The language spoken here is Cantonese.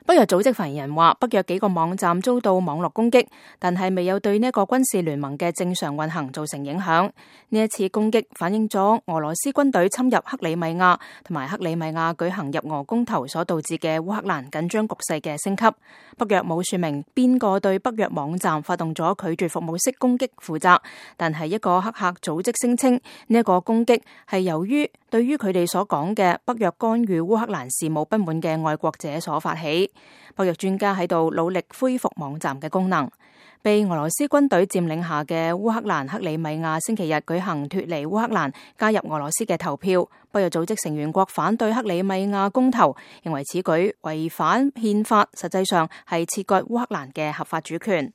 北約組織發言人話，北約幾個網站遭到網絡攻擊，但係未有對呢一個軍事聯盟嘅正常運行造成影響。呢一次攻擊反映咗俄羅斯軍隊侵入克里米亞同埋克里米亞舉行入俄公投所導致嘅烏克蘭緊張局勢嘅升級。北約冇說明邊個對北約網站發動咗拒絕服務式攻擊負責，但係一個黑客組織聲稱呢一個攻擊係由於對於佢哋所講嘅北約干預烏克蘭事務不滿嘅愛國者所發起。北約專家喺度努力恢復網站嘅功能。被俄羅斯軍隊佔領下嘅烏克蘭克里米亞星期日舉行脫離烏克蘭加入俄羅斯嘅投票，北約組織成員國反對克里米亞公投，認為此舉違反憲法，實際上係切割烏克蘭嘅合法主權。